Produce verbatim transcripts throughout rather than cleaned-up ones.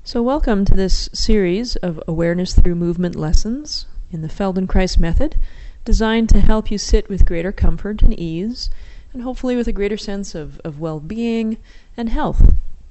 So welcome to this series of Awareness Through Movement lessons in the Feldenkrais method, designed to help you sit with greater comfort and ease, and hopefully with a greater sense of, of well-being and health.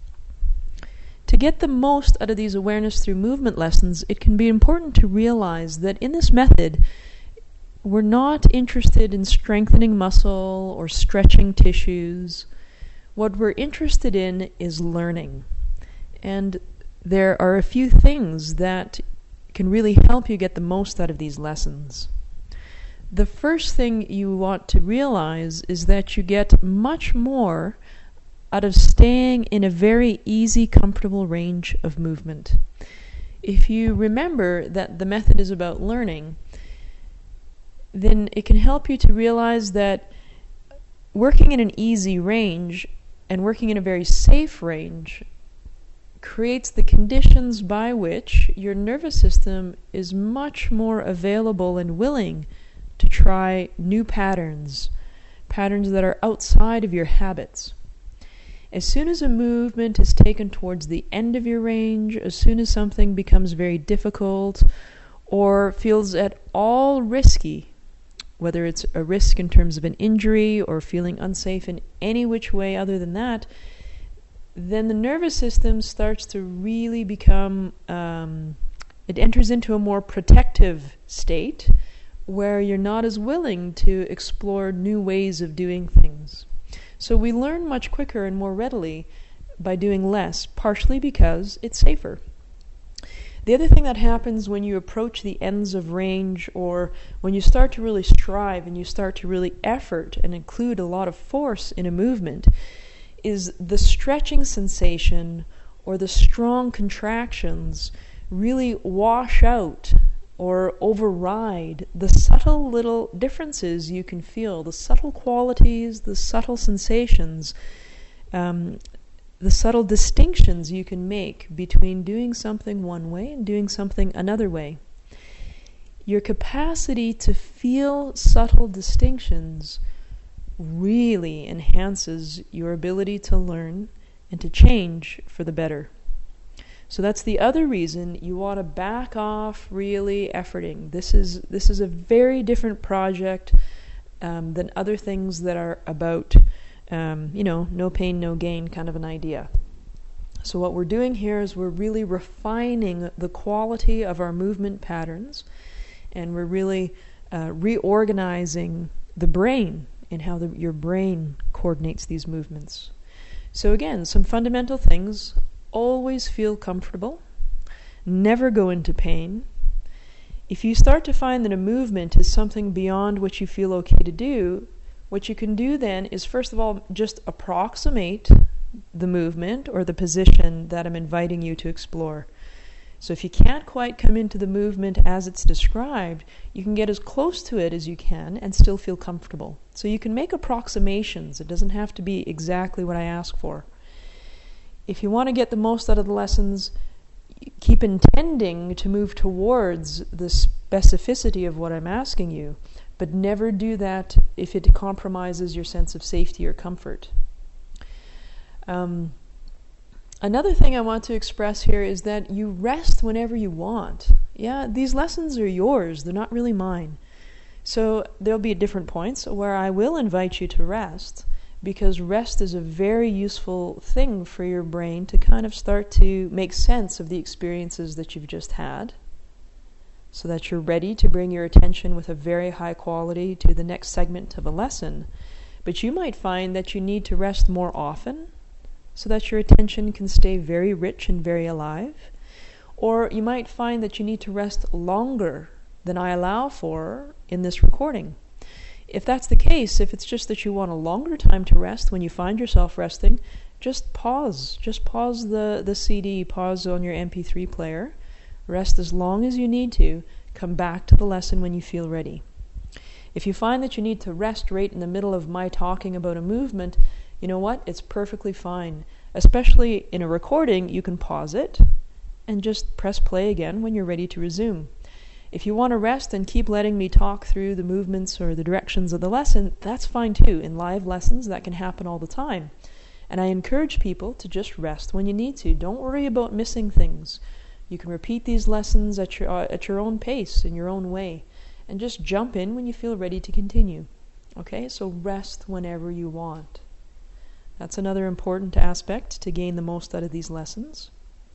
To get the most out of these Awareness Through Movement lessons, it can be important to realize that in this method, we're not interested in strengthening muscle or stretching tissues. What we're interested in is learning. And there are a few things that can really help you get the most out of these lessons. The first thing you want to realize is that you get much more out of staying in a very easy, comfortable range of movement. If you remember that the method is about learning, then it can help you to realize that working in an easy range and working in a very safe range creates the conditions by which your nervous system is much more available and willing to try new patterns, patterns that are outside of your habits. As soon as a movement is taken towards the end of your range, as soon as something becomes very difficult or feels at all risky, whether it's a risk in terms of an injury or feeling unsafe in any which way other than that, then the nervous system starts to really become, um, it enters into a more protective state where you're not as willing to explore new ways of doing things. So we learn much quicker and more readily by doing less, partially because it's safer. The other thing that happens when you approach the ends of range, or when you start to really strive and you start to really effort and include a lot of force in a movement, is the stretching sensation or the strong contractions really wash out or override the subtle little differences you can feel, the subtle qualities, the subtle sensations, um, the subtle distinctions you can make between doing something one way and doing something another way. Your capacity to feel subtle distinctions really enhances your ability to learn and to change for the better. So that's the other reason you want to back off really efforting. This is this is a very different project um, than other things that are about, um, you know, no pain, no gain kind of an idea. So what we're doing here is we're really refining the quality of our movement patterns, and we're really uh, reorganizing the brain and how the, your brain coordinates these movements. So again, some fundamental things: always feel comfortable, never go into pain. If you start to find that a movement is something beyond what you feel okay to do, what you can do then is, first of all, just approximate the movement or the position that I'm inviting you to explore. So if you can't quite come into the movement as it's described, you can get as close to it as you can and still feel comfortable. So you can make approximations. It doesn't have to be exactly what I ask for. If you want to get the most out of the lessons, keep intending to move towards the specificity of what I'm asking you, but never do that if it compromises your sense of safety or comfort. Um, Another thing I want to express here is that you rest whenever you want. Yeah, these lessons are yours. They're not really mine. So there'll be different points where I will invite you to rest, because rest is a very useful thing for your brain to kind of start to make sense of the experiences that you've just had, so that you're ready to bring your attention with a very high quality to the next segment of a lesson. But you might find that you need to rest more often, so that your attention can stay very rich and very alive. Or you might find that you need to rest longer than I allow for in this recording. If that's the case, if it's just that you want a longer time to rest when you find yourself resting, just pause. Just pause the, the C D, pause on your M P three player, rest as long as you need to, come back to the lesson when you feel ready. If you find that you need to rest right in the middle of my talking about a movement, you know what? It's perfectly fine. Especially in a recording, you can pause it and just press play again when you're ready to resume. If you want to rest and keep letting me talk through the movements or the directions of the lesson, that's fine too. In live lessons, that can happen all the time. And I encourage people to just rest when you need to. Don't worry about missing things. You can repeat these lessons at your uh, at your own pace, in your own way, and just jump in when you feel ready to continue. Okay, so rest whenever you want. That's another important aspect to gain the most out of these lessons.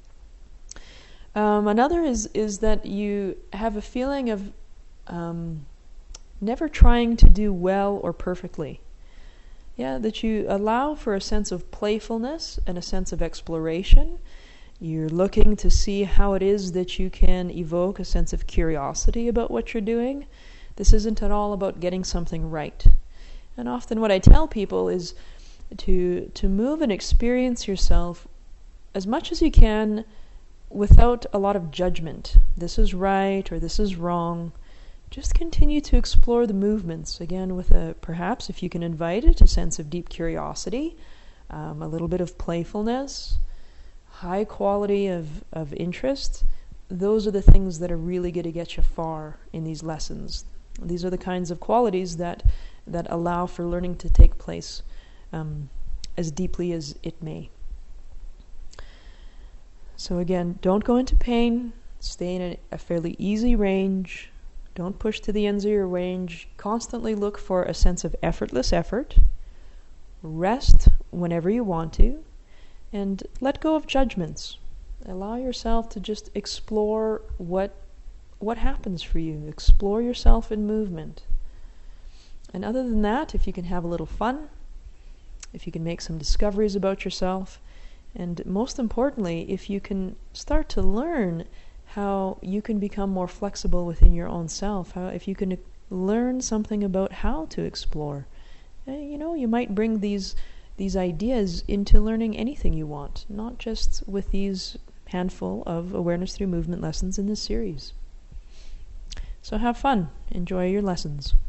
Um, another is is that you have a feeling of um, never trying to do well or perfectly. Yeah, that you allow for a sense of playfulness and a sense of exploration. You're looking to see how it is that you can evoke a sense of curiosity about what you're doing. This isn't at all about getting something right. And often what I tell people is to to move and experience yourself as much as you can without a lot of judgment. This is right or this is wrong. Just continue to explore the movements, again with a, perhaps if you can invite it, a sense of deep curiosity, um, a little bit of playfulness, high quality of, of interest. Those are the things that are really going to get you far in these lessons. These are the kinds of qualities that, that allow for learning to take place um, as deeply as it may. So again, don't go into pain. Stay in a, a fairly easy range. Don't push to the ends of your range. Constantly look for a sense of effortless effort. Rest whenever you want to. And let go of judgments. Allow yourself to just explore what what happens for you. Explore yourself in movement. And other than that, if you can have a little fun, if you can make some discoveries about yourself, and most importantly, if you can start to learn how you can become more flexible within your own self, how if you can learn something about how to explore, uh, you know, you might bring these these ideas into learning anything you want, not just with these handful of awareness through movement lessons in this series. So have fun. Enjoy your lessons.